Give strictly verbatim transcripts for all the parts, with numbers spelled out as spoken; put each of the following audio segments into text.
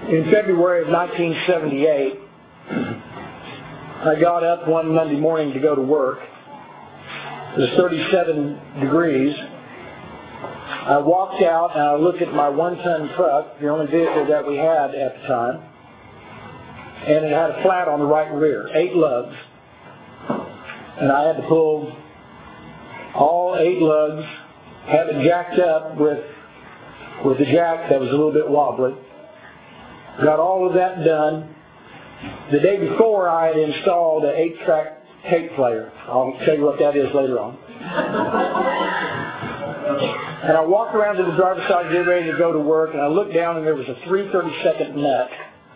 In February of nineteen seventy-eight, I got up one Monday morning to go to work. It was thirty-seven degrees. I walked out and I looked at my one-ton truck, the only vehicle that we had at the time, and it had a flat on the right rear, eight lugs. And I had to pull all eight lugs, had it jacked up with, with the jack that was a little bit wobbly. Got all of that done. The day before, I had installed an eight-track tape player. I'll tell you what that is later on. And I walked around to the driver's side, getting ready to go to work, and I looked down, and there was a three thirty-second nut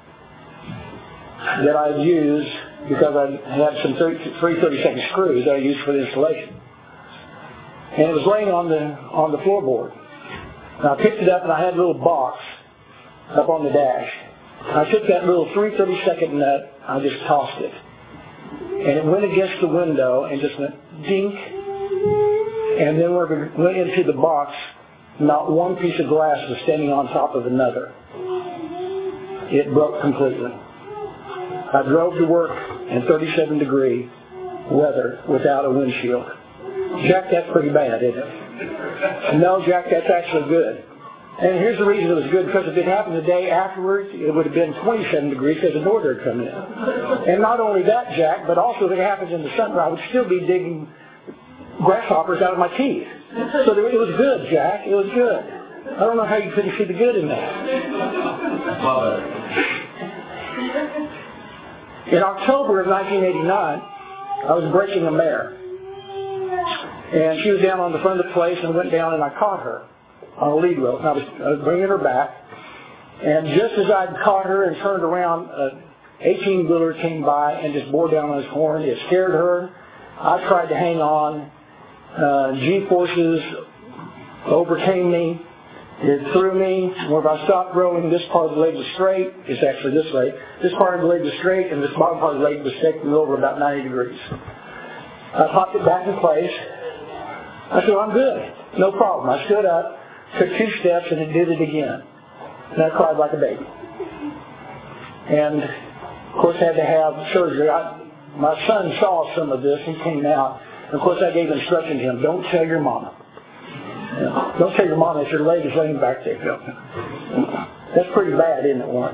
that I had used because I had some three thirty-second screws that I used for the installation. And it was laying on the on the floorboard. And I picked it up, and I had a little box up on the dash. I took that little three thirty-second nut, I just tossed it. And it went against the window and just went dink. And then when we went into the box, not one piece of glass was standing on top of another. It broke completely. I drove to work in thirty-seven degree weather without a windshield. Jack, that's pretty bad, isn't it? No, Jack, that's actually good. And here's the reason it was good, because if it happened the day afterwards, it would have been twenty-seven degrees because the norther had come in. And not only that, Jack, but also if it happens in the summer, I would still be digging grasshoppers out of my teeth. So it was good, Jack. It was good. I don't know how you couldn't see the good in that. In October of nineteen eighty-nine, I was breaking a mare. And she was down on the front of the place, and went down, and I caught her on a lead rope. And I was, I was bringing her back. And just as I'd caught her and turned around, an eighteen-wheeler came by and just bore down on his horn. It scared her. I tried to hang on. Uh, G-forces overcame me. It threw me. When I stopped rolling, this part of the leg was straight. It's actually this leg. This part of the leg was straight, and this bottom part of the leg was taking over about ninety degrees. I popped it back in place. I said, I'm good. No problem. I stood up, took two steps, and it did it again. And I cried like a baby. And, of course, had to have surgery. I, my son saw some of this. He came out. And, of course, I gave instruction to him, don't tell your mama. You know, don't tell your mama that your leg is laying back there. That's pretty bad, isn't it, Warren?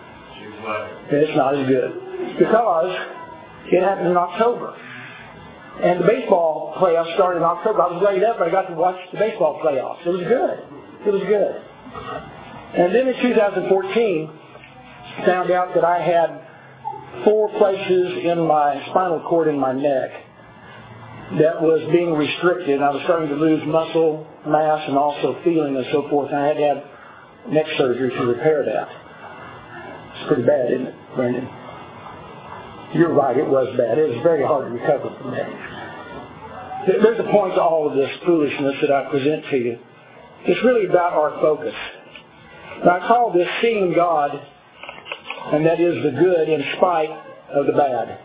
It's not as good. Because it happened in October. And the baseball playoffs started in October. I was laid up, and I got to watch the baseball playoffs. It was good. It was good. And then in two thousand fourteen, found out that I had four places in my spinal cord in my neck that was being restricted. I was starting to lose muscle mass and also feeling and so forth. And I had to have neck surgery to repair that. It's pretty bad, isn't it, Brandon? You're right, it was bad. It was very hard to recover from that. There's a point to all of this foolishness that I present to you. It's really about our focus. And I call this seeing God, and that is the good in spite of the bad.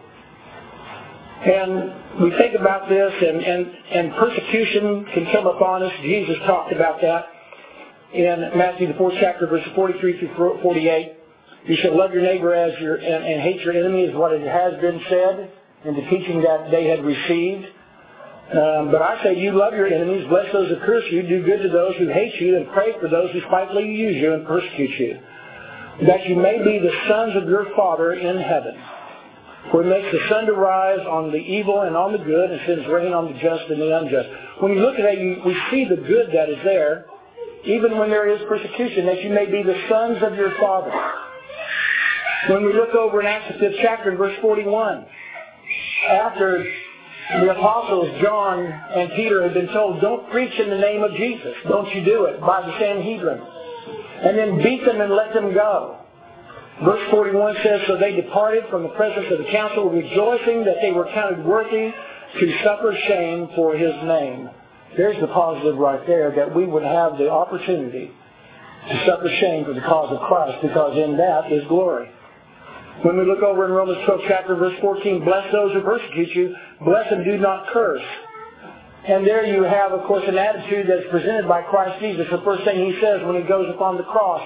And we think about this, and, and, and persecution can come upon us. Jesus talked about that in Matthew, the fourth chapter, verses forty-three through forty-eight. You shall love your neighbor as your and, and hate your enemy, is what it has been said in the teaching that they had received. Um, but I say, you love your enemies, bless those who curse you, do good to those who hate you, and pray for those who spitefully use you and persecute you, that you may be the sons of your Father in heaven. For he makes the sun to rise on the evil and on the good, and sends rain on the just and the unjust. When you look at that, you, we see the good that is there, even when there is persecution, that you may be the sons of your Father. When we look over in Acts, the fifth chapter, in verse forty-one, after the apostles, John and Peter, had been told, don't preach in the name of Jesus. Don't you do it, by the Sanhedrin. And then beat them and let them go. Verse forty-one says, so they departed from the presence of the council, rejoicing that they were counted worthy to suffer shame for his name. There's the positive right there, that we would have the opportunity to suffer shame for the cause of Christ, because in that is glory. When we look over in Romans twelve chapter, verse fourteen, bless those who persecute you, bless and do not curse. And there you have, of course, an attitude that's presented by Christ Jesus. The first thing he says when he goes upon the cross,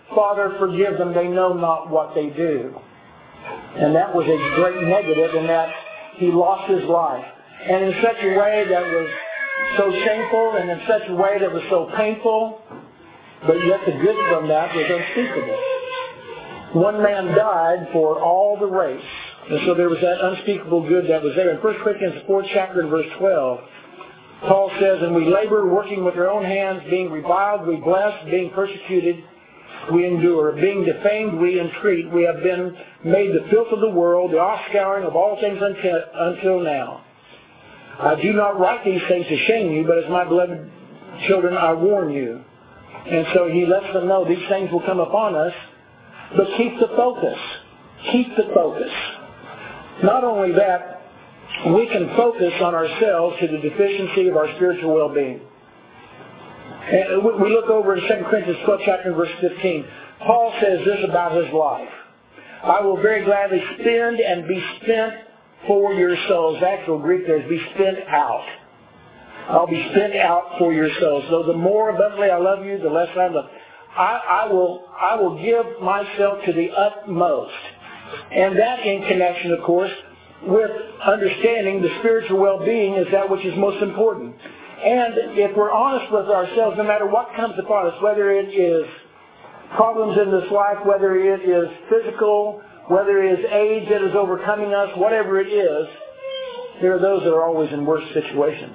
Father, forgive them, they know not what they do. And that was a great negative in that he lost his life. And in such a way that was so shameful and in such a way that was so painful, but yet the good from that was unspeakable. One man died for all the race. And so there was that unspeakable good that was there. In First Corinthians fourth chapter and verse twelve, Paul says, and we labor, working with our own hands, being reviled, we bless, being persecuted, we endure, being defamed, we entreat. We have been made the filth of the world, the offscouring of all things until, until now. I do not write these things to shame you, but as my beloved children, I warn you. And so he lets them know these things will come upon us, but keep the focus. Keep the focus. Not only that, we can focus on ourselves to the deficiency of our spiritual well-being. And we look over in Second Corinthians twelve chapter and verse fifteen. Paul says this about his life. I will very gladly spend and be spent for your souls. The actual Greek there is be spent out. I'll be spent out for your souls. So the more abundantly I love you, the less I love. I, I will I will give myself to the utmost. And that in connection, of course, with understanding the spiritual well-being is that which is most important. And if we're honest with ourselves, no matter what comes upon us, whether it is problems in this life, whether it is physical, whether it is age that is overcoming us, whatever it is, there are those that are always in worse situations.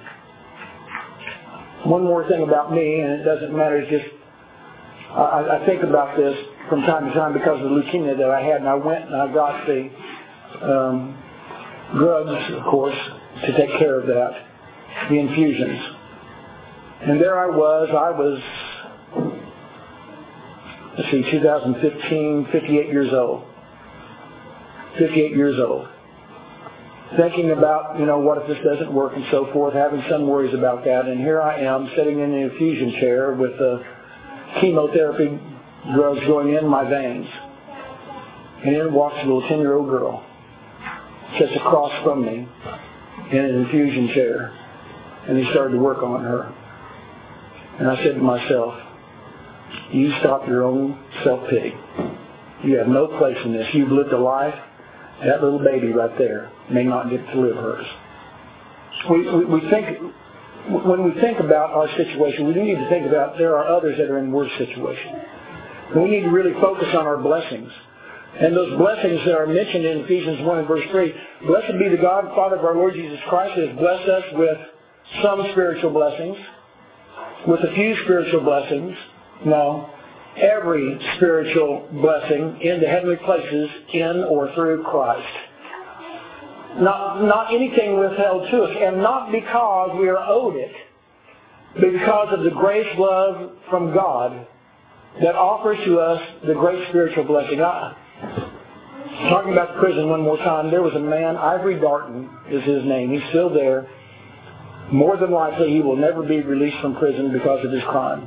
One more thing about me, and it doesn't matter, it's just I, I think about this from time to time because of the leukemia that I had, and I went and I got the um, drugs, of course, to take care of that, the infusions. And there I was, I was, let's see, two thousand fifteen, fifty-eight years old. fifty-eight years old. Thinking about, you know, what if this doesn't work and so forth, having some worries about that. And here I am sitting in the infusion chair with the chemotherapy drugs going in my veins. And in walks a little ten-year-old girl, sits across from me in an infusion chair. And he started to work on her. And I said to myself, you stop your own self-pity. You have no place in this. You've lived a life. That little baby right there may not get to live hers. We, we, we think, when we think about our situation, we do need to think about there are others that are in worse situations. We need to really focus on our blessings. And those blessings that are mentioned in Ephesians one and verse three, blessed be the God and Father of our Lord Jesus Christ, who has blessed us with some spiritual blessings, with a few spiritual blessings. No. Every spiritual blessing in the heavenly places in or through Christ. Not, not anything withheld to us, and not because we are owed it, but because of the grace love from God that offers to us the great spiritual blessing. I, talking about the prison one more time, there was a man, Ivory Darton is his name. He's still there. More than likely he will never be released from prison because of his crime.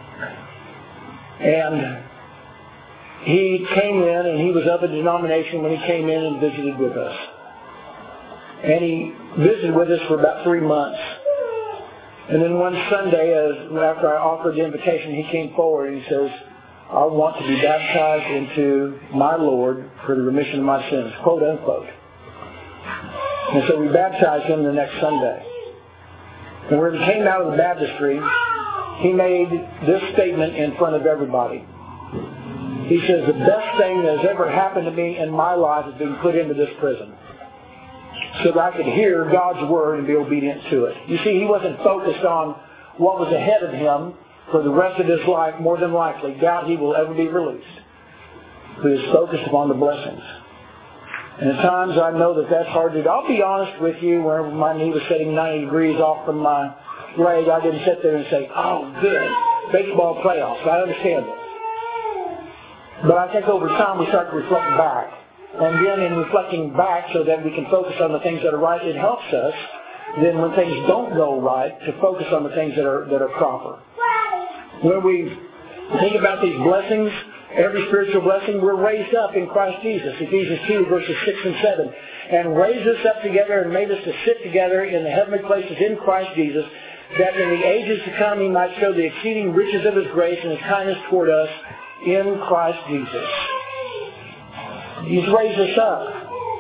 And he came in, and he was of a denomination when he came in and visited with us. And he visited with us for about three months. And then one Sunday, as after I offered the invitation, he came forward and he says, I want to be baptized into my Lord for the remission of my sins, quote unquote. And so we baptized him the next Sunday. And when he came out of the baptistry, he made this statement in front of everybody. He says, the best thing that has ever happened to me in my life is being put into this prison, so that I could hear God's word and be obedient to it. You see, he wasn't focused on what was ahead of him for the rest of his life, more than likely. Doubt he will ever be released. He was focused upon the blessings. And at times I know that that's hard to do. I'll be honest with you, whenever my knee was sitting ninety degrees off from my leg, I didn't sit there and say, oh, good, baseball playoffs. I understand this. But I think over time we start to reflect back. And then in reflecting back so that we can focus on the things that are right, it helps us then when things don't go right to focus on the things that are that are proper. When we think about these blessings, every spiritual blessing, we're raised up in Christ Jesus. Ephesians two, verses six and seven. And raised us up together and made us to sit together in the heavenly places in Christ Jesus, that in the ages to come he might show the exceeding riches of his grace and his kindness toward us in Christ Jesus. He's raised us up.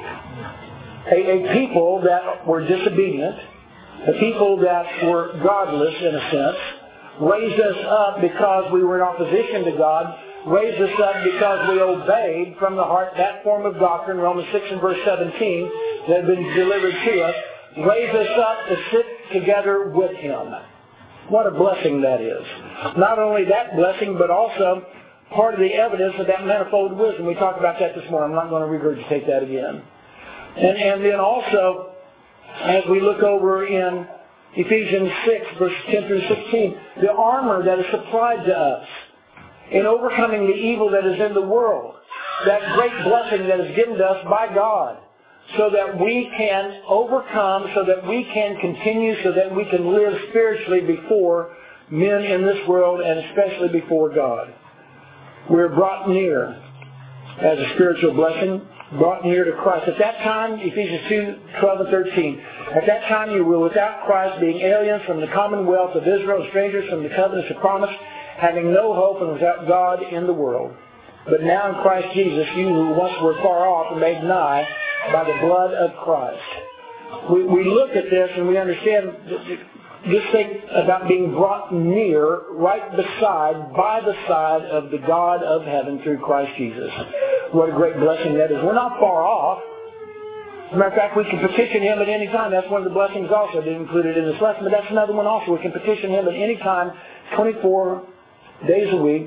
A, a people that were disobedient, a people that were godless in a sense, raised us up because we were in opposition to God, raised us up because we obeyed from the heart that form of doctrine, Romans six and verse seventeen, that had been delivered to us, raised us up to sit together with Him. What a blessing that is. Not only that blessing, but also part of the evidence of that manifold wisdom. We talked about that this morning. I'm not going to regurgitate that again. And, and then also, as we look over in Ephesians six, verses ten through sixteen, the armor that is supplied to us in overcoming the evil that is in the world, that great blessing that is given to us by God, so that we can overcome, so that we can continue, so that we can live spiritually before men in this world and especially before God. We're brought near as a spiritual blessing, brought near to Christ. At that time, Ephesians two, twelve and thirteen, at that time you were without Christ, being aliens from the commonwealth of Israel, strangers from the covenants of promise, having no hope and without God in the world. But now in Christ Jesus, you who once were far off are made nigh by the blood of Christ. We, we look at this and we understand, just think about being brought near, right beside, by the side of the God of heaven through Christ Jesus. What a great blessing that is. We're not far off. As a matter of fact, we can petition Him at any time. That's one of the blessings also. I didn't include it in this lesson, but that's another one also. We can petition Him at any time, twenty-four days a week,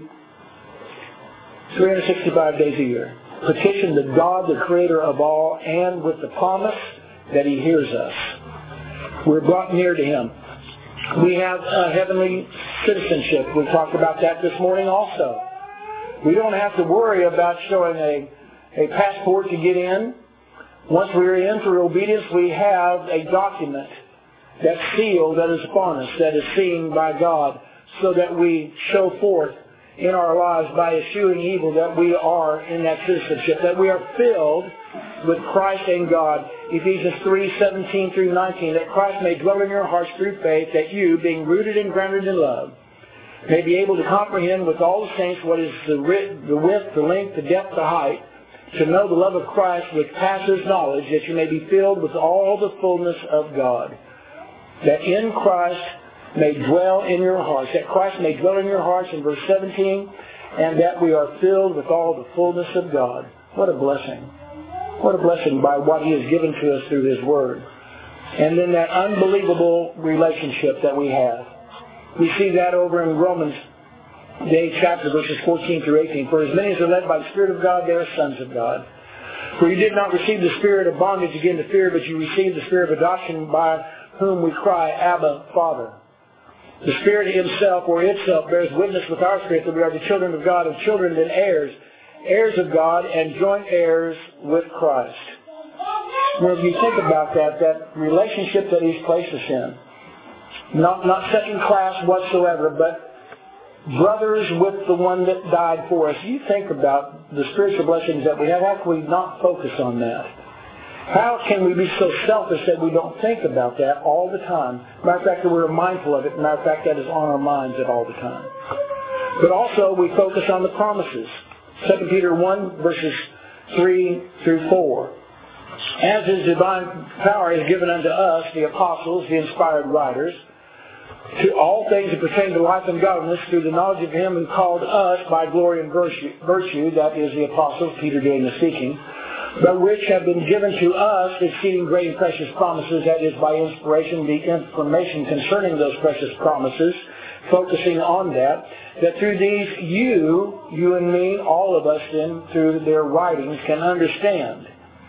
three hundred sixty-five days a year. Petition the God, the Creator of all, and with the promise that He hears us. We're brought near to Him. We have a heavenly citizenship. We talked about that this morning also. We don't have to worry about showing a, a passport to get in. Once we're in through obedience, we have a document that's sealed, that is upon us, that is seen by God, so that we show forth in our lives by eschewing evil that we are in that citizenship, that we are filled with Christ and God. Ephesians three, seventeen through nineteen, that Christ may dwell in your hearts through faith, that you, being rooted and grounded in love, may be able to comprehend with all the saints what is the width, the length, the depth, the height, to know the love of Christ which passes knowledge, that you may be filled with all the fullness of God. That in Christ may dwell in your hearts, that Christ may dwell in your hearts in verse seventeen, and that we are filled with all the fullness of God. What a blessing. What a blessing by what He has given to us through His Word. And then that unbelievable relationship that we have. We see that over in Romans, the eighth chapter, verses fourteen through eighteen. For as many as are led by the Spirit of God, they are sons of God. For you did not receive the spirit of bondage again to fear, but you received the spirit of adoption, by whom we cry, Abba, Father. The Spirit Himself, or itself, bears witness with our spirit that we are the children of God, and children and heirs, heirs of God, and joint heirs with Christ. Now, if you think about that, that relationship that He's placed us in, not, not second class whatsoever, but brothers with the one that died for us. You think about the spiritual blessings that we have. How can we not focus on that? How can we be so selfish that we don't think about that all the time? Matter of fact, that we're mindful of it. Matter of fact, that is on our minds at all the time. But also, we focus on the promises. Second Peter one, verses three through four. As His divine power is given unto us, the apostles, the inspired writers, to all things that pertain to life and godliness, through the knowledge of Him who called us by glory and virtue, virtue, that is the apostles, Peter doing the speaking, but which have been given to us exceeding great and precious promises, that is by inspiration, the information concerning those precious promises, focusing on that, that through these you, you and me, all of us then, through their writings, can understand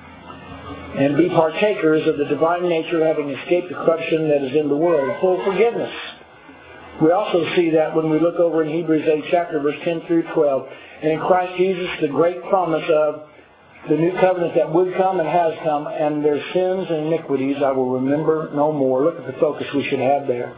and be partakers of the divine nature, having escaped the corruption that is in the world, full forgiveness. We also see that when we look over in Hebrews eight chapter, verse ten through twelve, and in Christ Jesus the great promise of the new covenant that would come and has come, and their sins and iniquities I will remember no more. Look at the focus we should have there.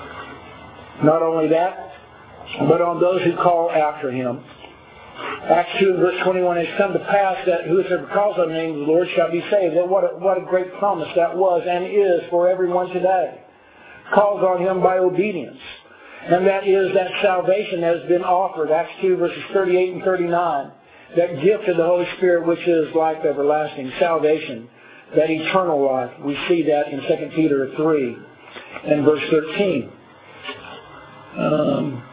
Not only that, but on those who call after Him. Acts two and verse twenty-one, it has come to pass that whosoever calls on the name of the Lord shall be saved. And what a, what a great promise that was and is for everyone today. Calls on Him by obedience. And that is that salvation that has been offered, Acts two verses thirty-eight and thirty-nine. That gift of the Holy Spirit which is life everlasting, salvation, that eternal life. We see that in Second Peter three and verse thirteen. Um,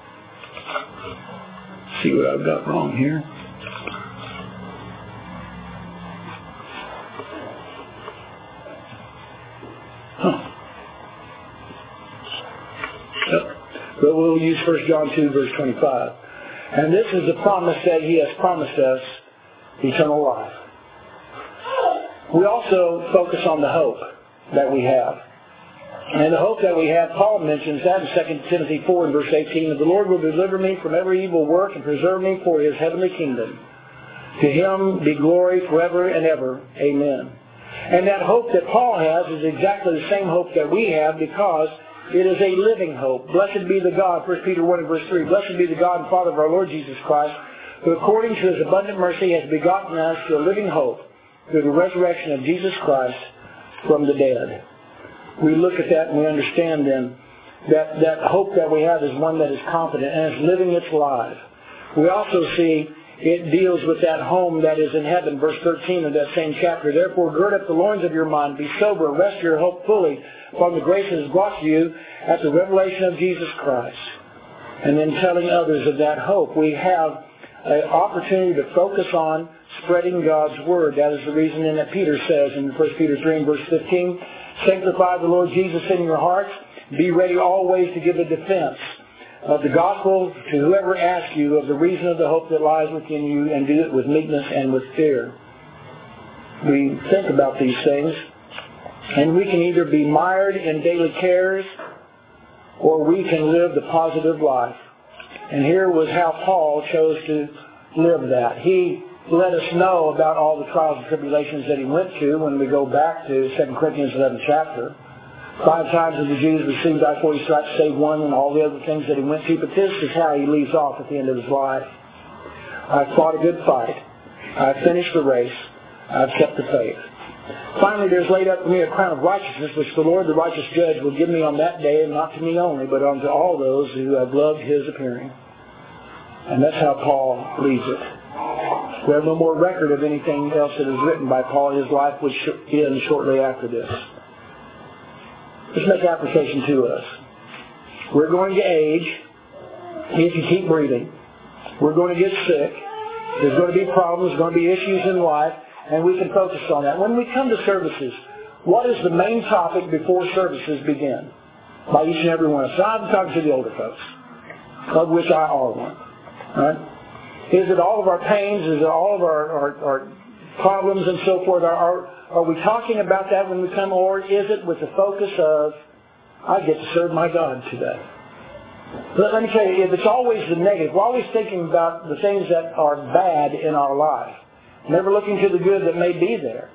see what I've got wrong here. Huh. But we'll use First John two, verse twenty-five. And this is the promise that He has promised us, eternal life. We also focus on the hope that we have. And the hope that we have, Paul mentions that in Second Timothy four and verse eighteen, that the Lord will deliver me from every evil work and preserve me for His heavenly kingdom. To Him be glory forever and ever. Amen. And that hope that Paul has is exactly the same hope that we have, because it is a living hope. Blessed be the God, First Peter one and verse three, blessed be the God and Father of our Lord Jesus Christ, who according to His abundant mercy has begotten us to a living hope through the resurrection of Jesus Christ from the dead. We look at that and we understand then that that hope that we have is one that is confident and is living its life. We also see it deals with that home that is in heaven, verse thirteen of that same chapter. Therefore, gird up the loins of your mind, be sober, rest your hope fully upon the grace that is brought to you at the revelation of Jesus Christ. And then telling others of that hope. We have an opportunity to focus on spreading God's Word. That is the reason in that Peter says in First Peter three and verse fifteen, sanctify the Lord Jesus in your hearts, be ready always to give a defense of the gospel to whoever asks you of the reason of the hope that lies within you, and do it with meekness and with fear. We think about these things, and we can either be mired in daily cares, or we can live the positive life. And here was how Paul chose to live that. He let us know about all the trials and tribulations that he went to when we go back to Second Corinthians eleventh chapter. Five times of the Jews received I forty stripes save one, and all the other things that he went to. But this is how he leaves off at the end of his life. I've fought a good fight. I've finished the race. I've kept the faith. Finally, there's laid up for me a crown of righteousness, which the Lord, the righteous judge, will give me on that day, and not to me only, but unto all those who have loved His appearing. And that's how Paul leaves it. We have no more record of anything else that is written by Paul. His life would end shortly after this. Let's make application to us. We're going to age if you keep breathing. We're going to get sick. There's going to be problems. There's going to be issues in life, and we can focus on that. When we come to services, what is the main topic before services begin? By each and every one of us. I'm talking to the older folks, of which I are one. Right? Is it all of our pains? Is it all of our, our, our problems and so forth? Are, are, are we talking about that when we come, or is it with the focus of, I get to serve my God today? But let me tell you, if it's always the negative, we're always thinking about the things that are bad in our life, never looking to the good that may be there.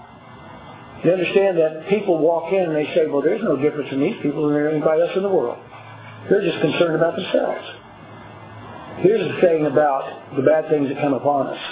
You understand that people walk in and they say, well, there's no difference in these people than anybody else in the world. They're just concerned about themselves. Here's the thing about the bad things that come upon us.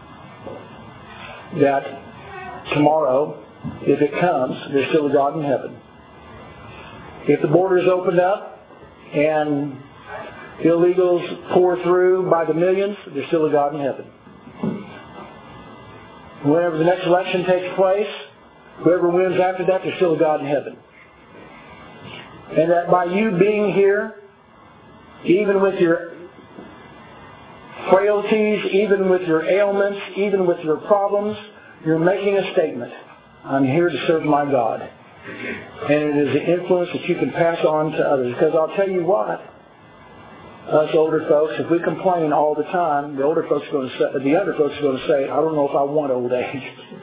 That tomorrow, if it comes, there's still a God in heaven. If the borders opened up and illegals pour through by the millions, there's still a God in heaven. Whenever the next election takes place, whoever wins after that, there's still a God in heaven. And that by you being here, even with your frailties, even with your ailments, even with your problems, you're making a statement. I'm here to serve my God. And it is an influence that you can pass on to others. Because I'll tell you what, us older folks, if we complain all the time, the older folks are going to say, the younger folks are going to say, I don't know if I want old age.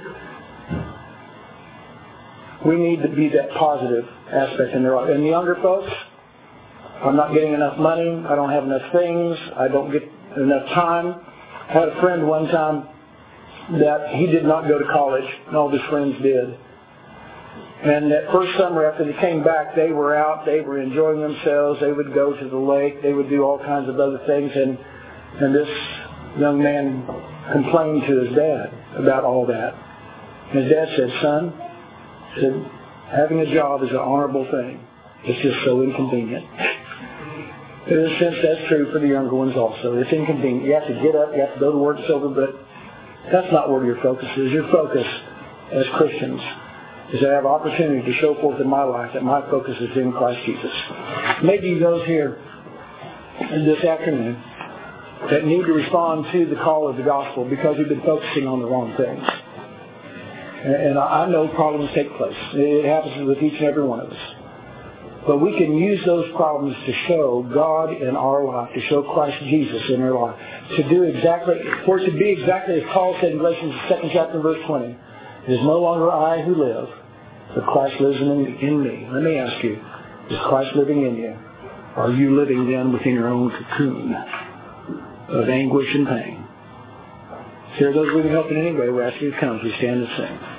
We need to be that positive aspect in their life. And the younger folks, I'm not getting enough money, I don't have enough things, I don't get enough time. I had a friend one time that he did not go to college, and all of his friends did. And that first summer after they came back, they were out, they were enjoying themselves, they would go to the lake, they would do all kinds of other things, and and this young man complained to his dad about all that. And his dad said, son, said, having a job is an honorable thing. It's just so inconvenient. In a sense, that's true for the younger ones also. It's inconvenient. You have to get up, you have to go to work, it's over, but that's not where your focus is. Your focus as Christians is to have opportunity to show forth in my life that my focus is in Christ Jesus. Maybe those here this afternoon that need to respond to the call of the gospel because we've been focusing on the wrong things. And I know problems take place. It happens with each and every one of us. But we can use those problems to show God in our life, to show Christ Jesus in our life, to do exactly, for it to be exactly as Paul said in Galatians second chapter, verse twenty. It is no longer I who live, but Christ lives in, in me. Let me ask you, is Christ living in you? Are you living then within your own cocoon of anguish and pain? If there are those we can help in any way, we ask you to come as we stand and sing.